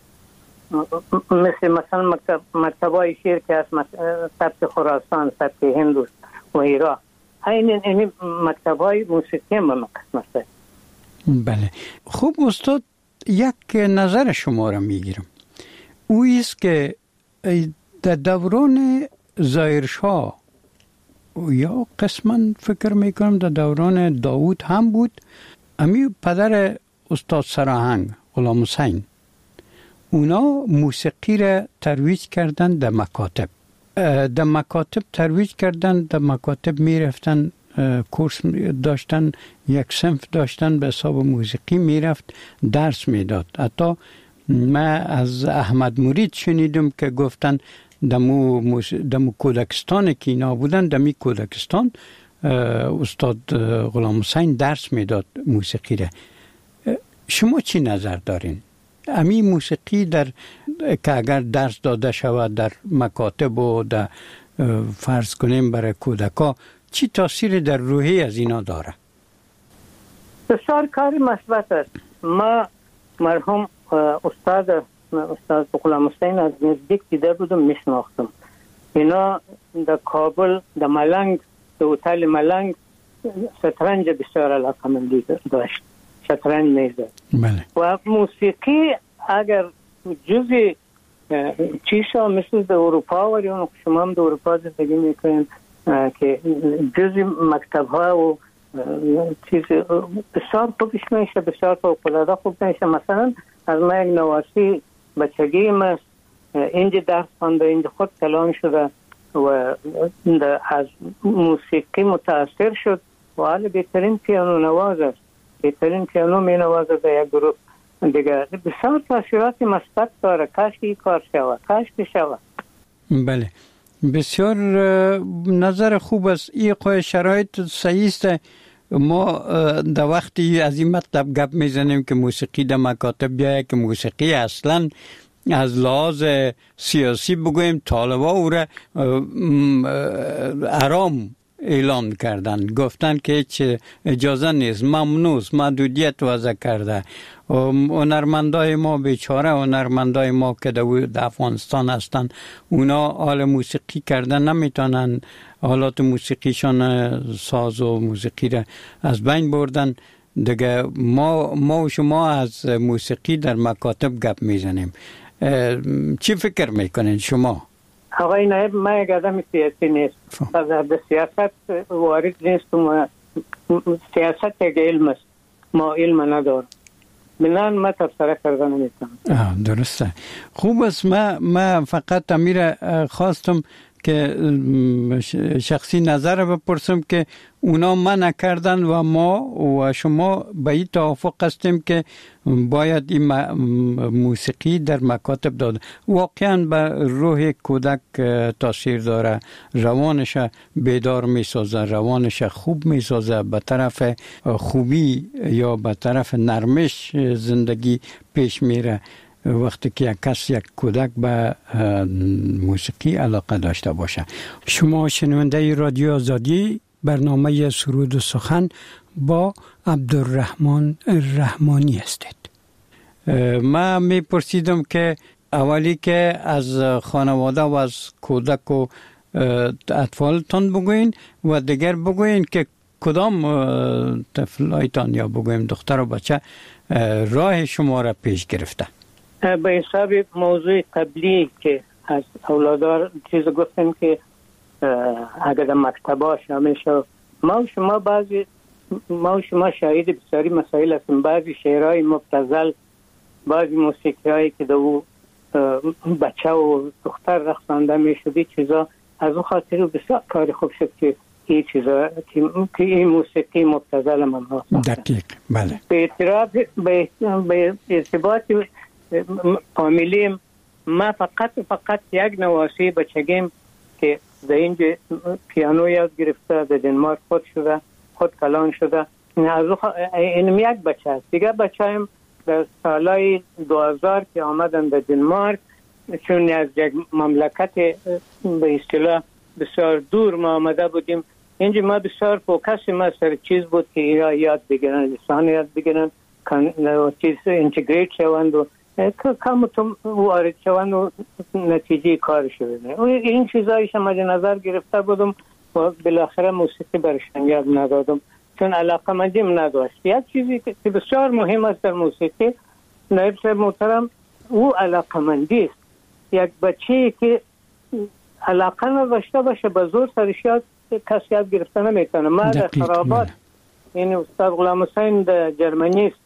Speaker 3: مثل مثلا مکتب مکتبای شیر که از سبت خراسان، سبت هند و ایران، این این مکتبای موسیقی ما مثلا.
Speaker 2: بله. خوب استاد، یک نظر شما را میگیرم. او است که در دوران ظاهرشاه یا قسما فکر میکنم در دوران داوود هم بود، امی پدر استاد سراهنگ غلام حسین اونا موسیقی را ترویج کردن در مکاتب. در مکاتب ترویج کردن، در مکاتب میرفتن کورس داشتن، یک صنف داشتن به حساب موسیقی میرفت درس میداد. حتی ما از احمد مرید شنیدم که گفتن دمو موس... دمو کودکستان که اینا بودن، دمی کودکستان استاد غلام حسین درس میداد موسیقی را. شما چی نظر دارین؟ امی موسیقی در که اگر درس داده شود در مکاتب و در فرض کنیم برای کودکا، چی تاثیر در روحی از اینا داره؟
Speaker 3: بسیار کار مثبت است. ما مرحوم استاد استاد غلام حسین از نزدیک دیده بودم، میشناختم. اینا در کابل در ملنگ در هتل ملنگ شطرنج بسیار علاقه‌مندی داشت، شطرنج میزد.
Speaker 2: بله.
Speaker 3: و موسیقی اگر جزی چیزا مثل در اروپا و یا شما هم در اروپا زندگی میکنین که جزی مکتب ها و چیز بسیار خوبش میشه، بسیار فوق‌العاده خوب میشه. مثلا از ما یک نواسی بچگی ما اینجا درس خونده، اینجا خود کلام شده و از موسیقی متاثر شد و حالا بهترین پیانو نواز است، بهترین پیانو می نوازه در یک گروه دیگر. بسیار تاثیرات مثبت داره. کاش که این کار شود، کاش که شود.
Speaker 2: بله، بسیار نظر خوب است. این قوی شرایط صحیح است. ما در وقتی از این مطلب گپ میزنیم که موسیقی در مکاتب بیاید، که موسیقی اصلا از لحاظ سیاسی بگویم طالبا او را حرام اعلان کردن، گفتن که هیچ اجازه نیست، ممنوع، محدودیت وضع کرده. هنرمندای ما بیچاره، هنرمندای ما که در افغانستان هستن، اونا حال موسیقی کردن نمیتونن، حالات موسیقیشان ساز و موسیقی را از بین بردن دیگه. ما ما و شما از موسیقی در مکاتب گپ میزنیم. چی فکر میکنین شما؟
Speaker 3: آقای نایب، ما یک آدم سیاسی نیست، در سیاست وارد نیست و سیاست یک علم است، ما علم ندارم، بنان ما تفسیر کردن نمیتونم.
Speaker 2: درسته. خوب است. ما ما فقط امیر خواستم که شخصی نظر بپرسم که اونا منع کردن و ما و شما به این توافق هستیم که باید این موسیقی در مکاتب داده. واقعا به روح کودک تاثیر داره، روانش بیدار می سازه، روانش خوب می سازه، به طرف خوبی یا به طرف نرمش زندگی پیش میره. وقتی که یک کس یک کودک به موسیقی علاقه داشته باشه. شما شنونده رادیو آزادی برنامه سرود و سخن با عبدالرحمن رحمانی هستید. من می پرسیدم که اولی که از خانواده و از کودک و اطفالتان بگوین و دیگر بگوین که کدام طفلایتان یا بگویم دختر و بچه راه شما را پیش گرفته؟
Speaker 3: به حساب موضوع قبلی که از اولادار چیز گفتیم که اگر در مکتبا شامل شد، ما و شما بعضی ما و شما شاهد بسیاری مسائل هستیم. بعضی شعرهای مبتذل، بعضی موسیقی هایی که دو بچه و دختر رقصانده می شدی چیزا، از اون خاطر بسیار کار خوب شد که این چیزا که این موسیقی مبتذل من ها
Speaker 2: دقیق. بله.
Speaker 3: به اعتراف به ارتباط فامیلیم، ما فقط فقط یک نواسی بچگیم که در اینجا پیانو یاد گرفته، در دنمارک خود شده، خود کلان شده. این یک بچه است. دیگه بچه هم در سالهای دو هزار که آمدن در دنمارک، چون از یک مملکت به اصطلاح بسیار دور ما آمده بودیم، اینجا ما بسیار فوکس ما سر چیز بود که اینا یاد بگیرن، لسان یاد بگیرن، چیز انتگریت شوند و کم تو وارد شوند و نتیجه کار شده. این چیزایش هم از نظر گرفته بودم و بالاخره موسیقی برشان یاد ندادم چون علاقه مندیم نداشت. یک چیزی که بسیار مهم است در موسیقی، نایب صاحب محترم، او علاقه مندی است. یک بچه که علاقه نداشته باشه به زور سرش یاد کسی یاد گرفته نمیتونه. ما در خرابات این استاد غلام حسین در جرمنی است،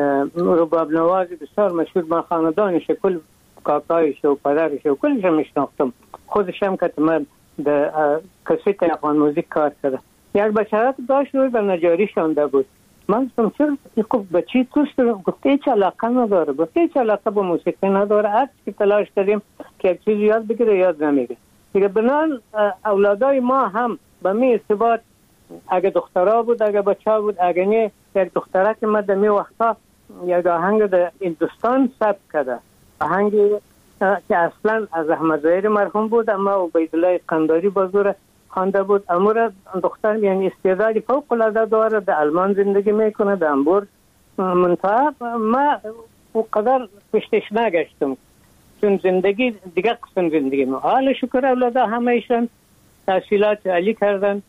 Speaker 3: رباب نواز بسیار مشهور، ما خاندانش کل کاکایش و پدرش و کلش میشناختم، خودش هم که من در کسیت افغان موزیک کار کرده. یک بچه داشت روی به نجاری شانده بود. من گفتم چرا این بچه توست؟ گفته هیچ علاقه نداره، گفته هیچ علاقه به موسیقی نداره، هر چی تلاش کردیم که یک چیزی یاد بگیره یاد نمیگه. دیگه بنان اولادای ما هم به می ارتباط، اگه دخترها بود اگه بچه بود، اگه نه یک دختره که من در می وقتا یک آهنگ در هندوستان ثبت کرده، آهنگی که اصلا از احمد ظاهر مرحوم بود اما عبیدالله قنداری بازور خوانده بود. امور دختر یعنی استعداد فوق العاده داره، در آلمان زندگی میکنه، در هامبورگ. منتها ما اونقدر پشتش نگشتم چون زندگی دیگه قسم زندگی ما. حال شکر اولادا همه ایشان تحصیلات عالی کردن،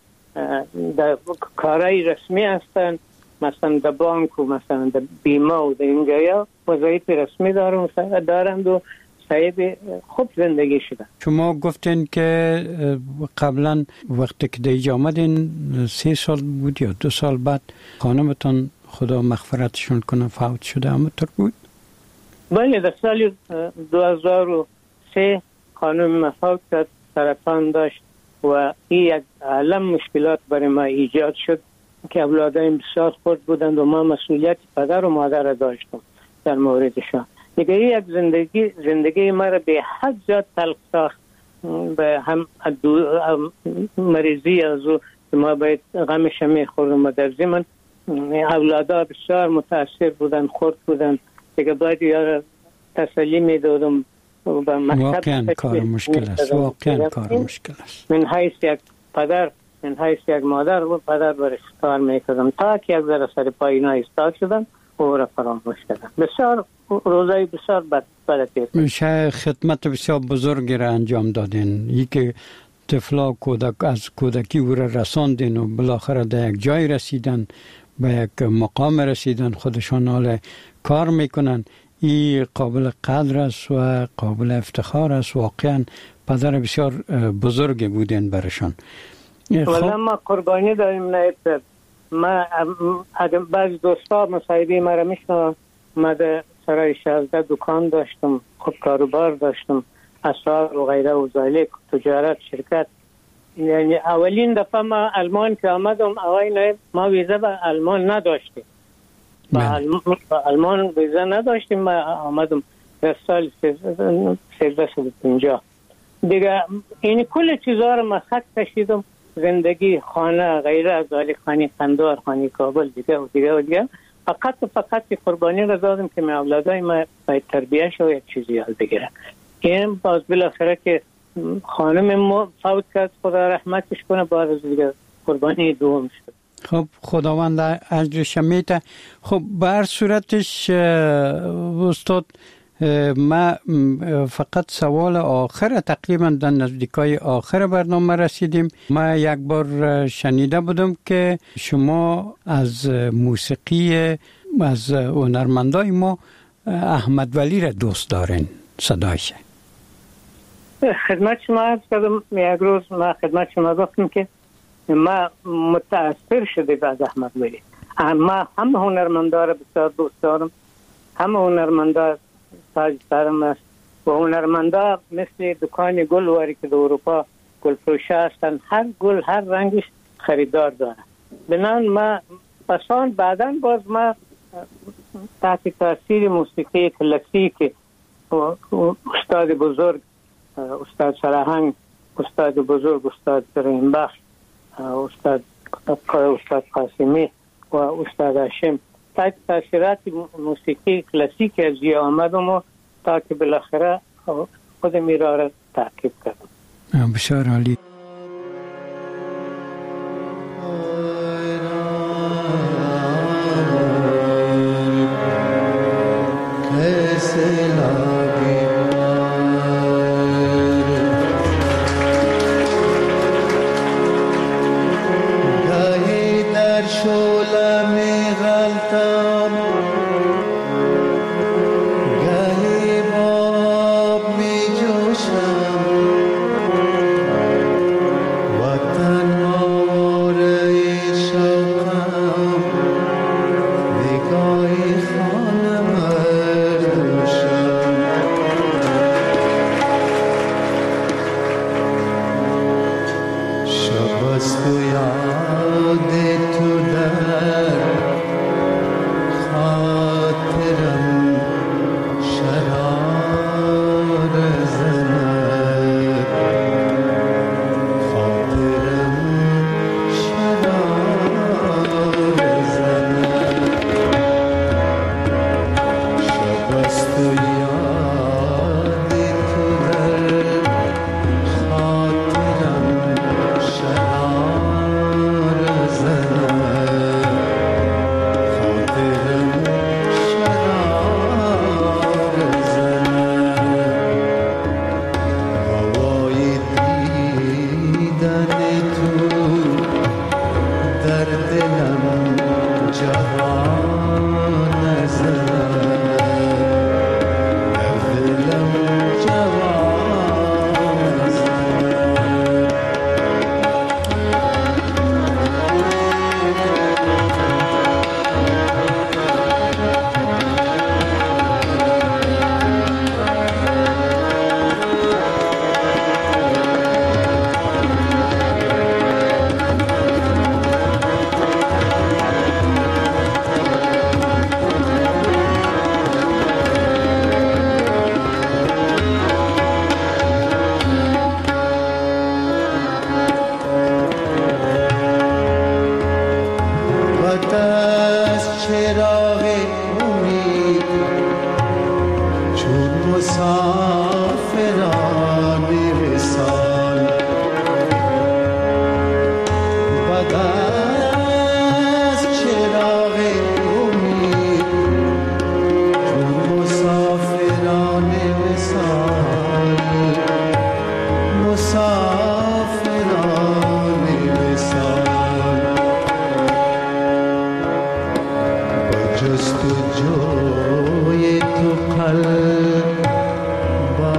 Speaker 3: در کارهای رسمی هستن، مثلا در بانک و مثلا در بیمه و در این جایا وظایف رسمی دارن دارند و صاحب خوب زندگی شدن.
Speaker 2: شما گفتین که قبلا وقتی که دیجا آمدین سه سال بود یا دو سال بعد خانمتان خدا مغفرتشون کنه فوت شده، همونطور بود؟
Speaker 3: بله، در سال دو هزار و سه خانم فوت کرد، سرطان داشت و این یک عالم مشکلات برای ما ایجاد شد که اولادایم بسیار خورد بودند و ما مسئولیت پدر و مادر داشتم در موردشان. دیگه یک زندگی زندگی ما را به حد زیاد تلخ ساخت، به هم مریضی از او ما باید غمش میخوردم و در ضمن اولادا بسیار متاثر بودن، خورد بودن. دیگه باید یار تسلی میدادم.
Speaker 2: واقعا کار مشکل است، واقعا کار مشکل است.
Speaker 3: من حیث یک پدر، من حیث یک مادر و پدر برش کار میکردم تا که یک ذره سر پای اینا ایستاد شدن و او را فراموش کردم. بسیار روزای بسیار بد بلدید.
Speaker 2: میشه خدمت بسیار بزرگی را انجام دادین، یکی طفلا کودک از کودکی او را رساندین و بالاخره در یک جای رسیدن، به یک مقام رسیدن، خودشان حال کار میکنن. این قابل قدر است و قابل افتخار است. واقعا پدر بسیار بزرگی بودین برشان.
Speaker 3: ولی ما قربانی داریم نایب صاحب. ما بعضی دوستا مصاحبه ما را میشنن، ما در سرای شازده دکان داشتم، خود کاروبار داشتم، اسعار و غیره و ذالک، تجارت، شرکت. یعنی اولین دفعه ما آلمان که آمدم آقای نایب ما ویزا به آلمان نداشتیم، با آلمان ویزا نداشتیم. ما آمدم در سال سیزده و پنجاه. دیگه این کل چیزها رو ما خط کشیدم، زندگی، خانه، غیره، ذالک، خانه قندار، خانه کابل، دیگه و دیگه و دیگه. فقط و فقط قربانی را دادم که من اولادای ما باید تربیه شو یک چیزی یاد بگیرن. این باز بالاخره که خانم ما فوت کرد، خدا رحمتش کنه، باز دیگه قربانی دوم شد.
Speaker 2: خب خداوند اجرش میده. خب به هر صورتش استاد، ما فقط سوال آخر، تقریبا در نزدیکای آخر برنامه رسیدیم. ما یک بار شنیده بودم که شما از موسیقی از هنرمندای ما احمد ولی را دوست دارین، صدایشه.
Speaker 3: خدمت شما عرض کردم، یک روز ما خدمت شما گفتم که ما متأثر شده از احمد ولی. ما همه هنرمندا را بسیار دوست دارم، همه هنرمندا تاج سرم است و هنرمندا مثل دکان گل واری که در اروپا گل فروشه هستن، هر گل هر رنگش خریدار داره. بنان ما پسان بعداً باز ما تحت تاثیر موسیقی کلاسیک استاد بزرگ استاد سراهنگ، استاد بزرگ استاد کریم بخش، استاد استاد قاسمی و استاد هاشم، تحت تاثیرات موسیقی کلاسیک از جای آمدم و تا که بالاخره خود میرا را تعقیب کردم.
Speaker 2: بسیار عالی.
Speaker 5: جستجوی تو قلب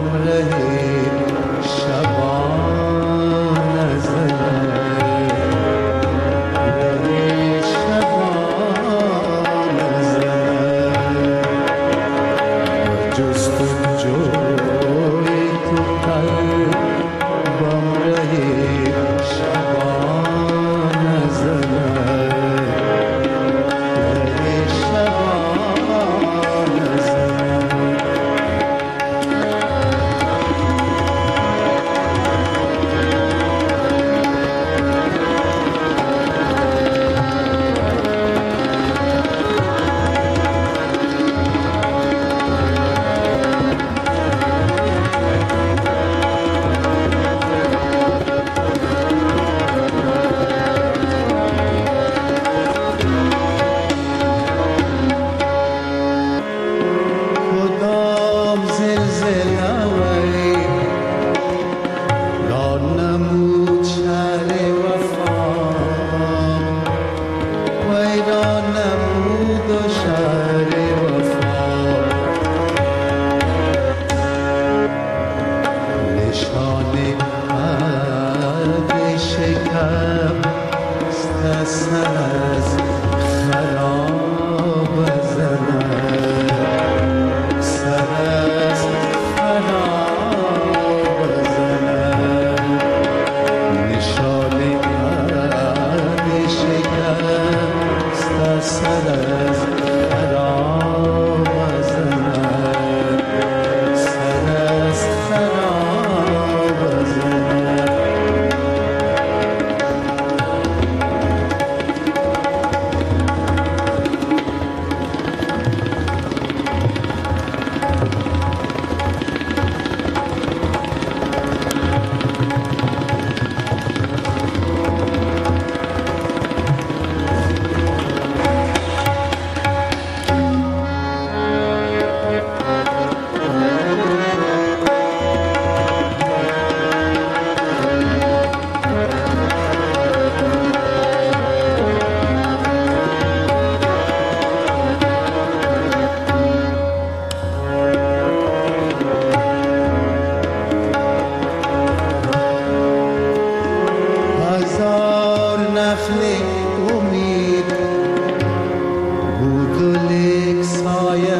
Speaker 5: سایه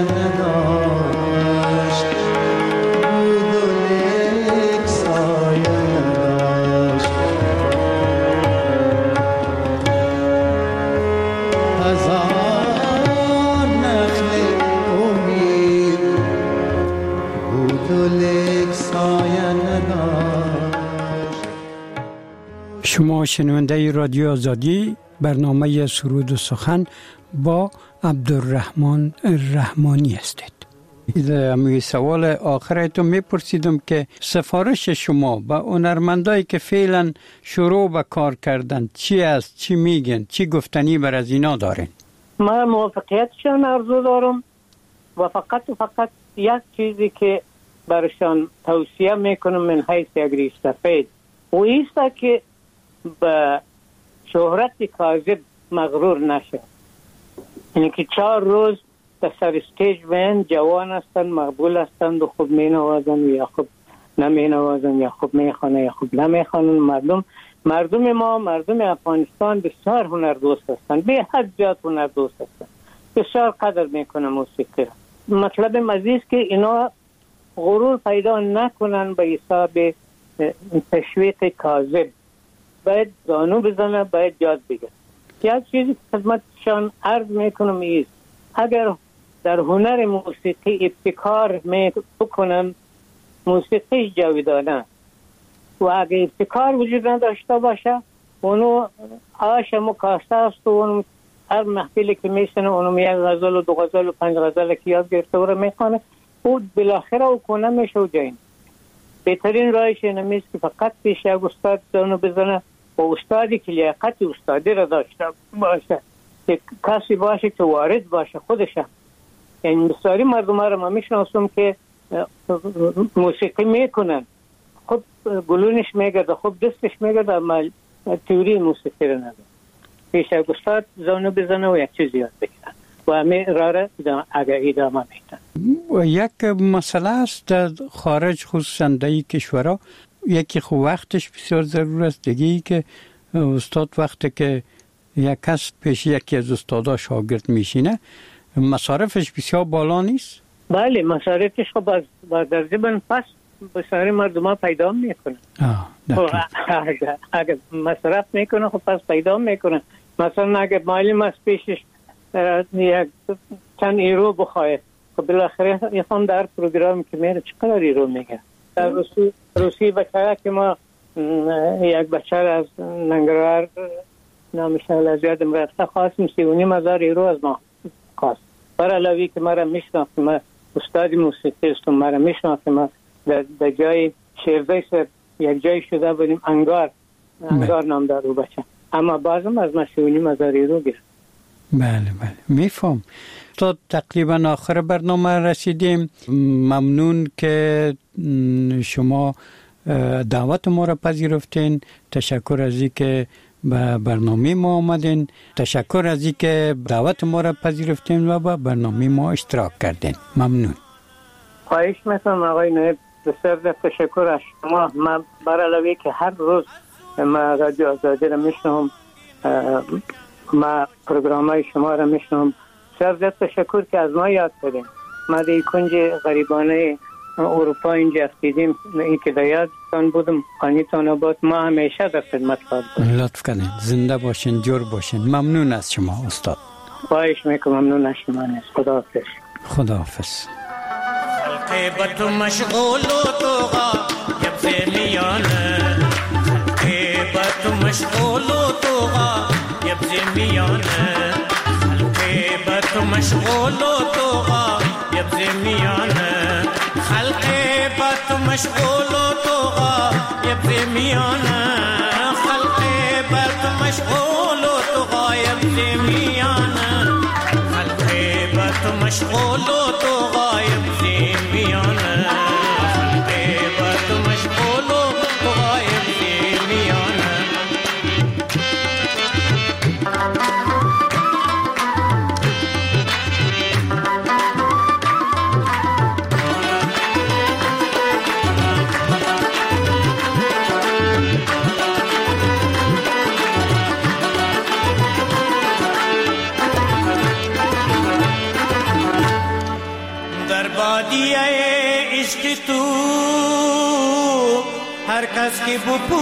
Speaker 5: نداشت بود و لیک سایه نداشت هزار نخل امید بود و لیک سایه نداشت.
Speaker 2: شما شنونده رادیو آزادی برنامه سرود و سخن با عبدالرحمن رحمانی هستید. امی سوال آخرتون میپرسیدم که سفارش شما به هنرمندایی که فعلا شروع به کار کردن چی است، چی میگن، چی گفتنی بر از اینا دارین؟
Speaker 3: ما موفقیتشان آرزو دارم و فقط و فقط یک چیزی که برشان توصیه میکنم من حیث یک ریش سفید و ایستا که به شهرت کاذب مغرور نشه. یعنی که چهار روز در سر استیج بین جوان هستند، مقبول هستند و خوب می نوازند یا خوب نمی نوازند یا خوب می خوانند یا خوب نمی خوانند. مردم مردم ما مردم افغانستان بسیار هنر دوست هستند، به حد زیاد هنر دوست هستند، بسیار قدر میکنن موسیقی. مطلب مزید که اینا غرور پیدا نکنن به حساب تشویق کاذب. باید زانو بزنه، باید یاد بگیره. یک چیزی که خدمتشان عرض میکنم ایست، اگر در هنر موسیقی ابتکار میکنن، موسیقی جاودانه و اگر ابتکار وجود نداشته باشه اونو آش مکاسته است و اونو هر محفلی که میشنه اونو یک غزل و دو غزل و پنج غزل که یاد گرفته و میخوانه او بالاخره او کنه میشه و جاین. بهترین راهش اینه که فقط پیش یک استاد زانو بزنه و استادی که لیاقت استادی را داشته باشه، که کسی باشه که وارد باشه خودشه. یعنی بسیاری مردم ها را ما میشناسم که موسیقی میکنن، خب گلونش میگرده، خب دستش میگرده، اما تیوری موسیقی را نداره. پیش یک استاد زانو بزنه و یک چیز یاد بگیرن و همه را را اگر ادامه میتن.
Speaker 2: یک مسئله است در خارج خصوصا در این کشورها، یکی خو وقتش بسیار ضرور است، دیگه ای که استاد وقتی که یک کس پیش یکی از استادا شاگرد میشینه مصارفش بسیار بالا نیست.
Speaker 3: بله مصارفش خب با در ضمن پس بسیاری مردم ها پیدا میکنن. اگر, اگر مصرف میکنه خب پس پیدا میکنن. مثلا اگر معلم از پیشش یک چند ایرو بخواهد خب بالاخره یکم در پروگرام که میره چقدر ایرو میگه. در روسی روسی بچه که ما یک بچه از ننگرهار نامش از یادم رفته خواستیم سی و نیم هزار ایرو از ما خواست. برای علاوه که ما را میشناختیم، ما استاد موسیقی هستم، ما را میشناختیم، ما در جای شیرزای سر یک جای شده بودیم انگار انگار نام دار او بچه، اما بازم از ما سی و نیم هزار ایرو گرفت.
Speaker 2: بله بله میفهم. تا تقریبا آخر برنامه رسیدیم. ممنون که شما دعوت ما را پذیرفتین. تشکر از اینکه به برنامه ما آمدین. تشکر از اینکه دعوت ما را پذیرفتین و به برنامه ما اشتراک کردین. ممنون.
Speaker 3: خواهش میکنم آقای نایب، بسیار تشکر از شما. من برای علاوه که هر روز ما رادیو آزادی را میشنم، ما پروگرامای شما را میشنم. بسیار تشکر که از ما یاد کردین. ما در کنج غریبانه اروپا اینجا افتیدیم، این که در یادتان بودم، خانیتان آباد. ما همیشه در خدمت هستیم.
Speaker 2: لطف کنین، زنده باشین، جور باشین. ممنون از شما استاد.
Speaker 3: خواهش میکنم. ممنون از شما. خداحافظ.
Speaker 2: خداحافظ.
Speaker 6: خلقي بت مشغول وطغى يبزي ميانه، خلقي بت مشغول وطغى يبزي ميانه، خلقي بت مشغول وطغى يبزي ميانه، خلقي بت مشغول وطغى يبزي ميانه، خلقي بت مشغول وطغى يبزي ميانه، خلقي بت مشغول وطغى يبزي ميانه، خلقي بت مشغول وطغى يبزي ميانه. بادیه عشق تو هر کس که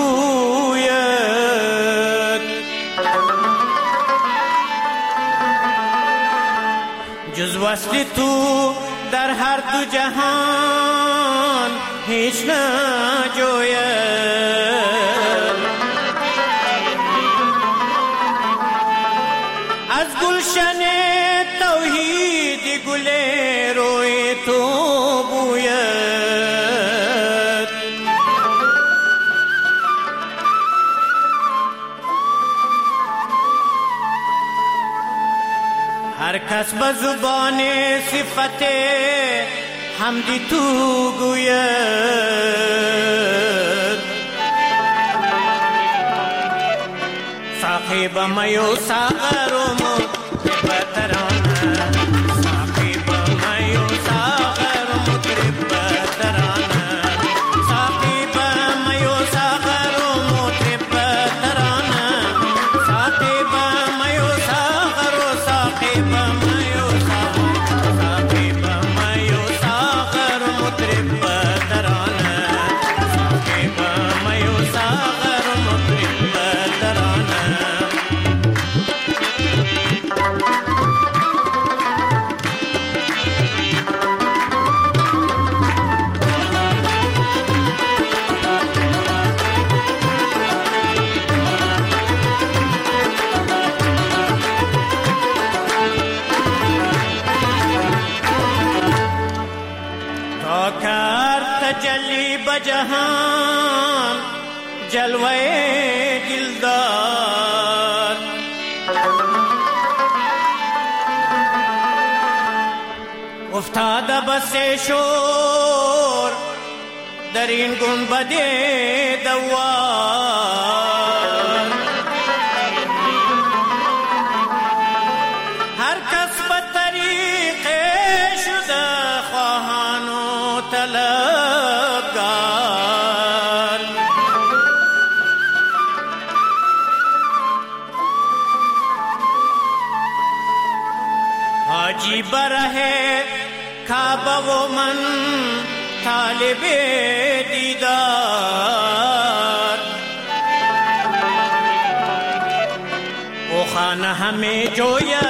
Speaker 6: بپوید جز وصل تو در هر دو جهان هیچ نجوید از گلشن توحید گل روی تو بوید هر کس به زبان صفت حمدی تو گوید صاحب میو ساغر و مطرب ترانه صاحب میو ساغر و مطرب ترانه صاحب میو ساغر و مطرب ترانه صاحب میو ساغر و صاحب میو ساغر صاحب میو ساغر و مطرب ترانه صاحب میو ساغر و مطرب ترانه تجلی بجهان جلوه دلدار افتاده بس شور در این گنبد دوار هر کس به طریق شده خواهان و طلبگار حاجی بره کعبه و من طالب دیدار و خانه همه جویا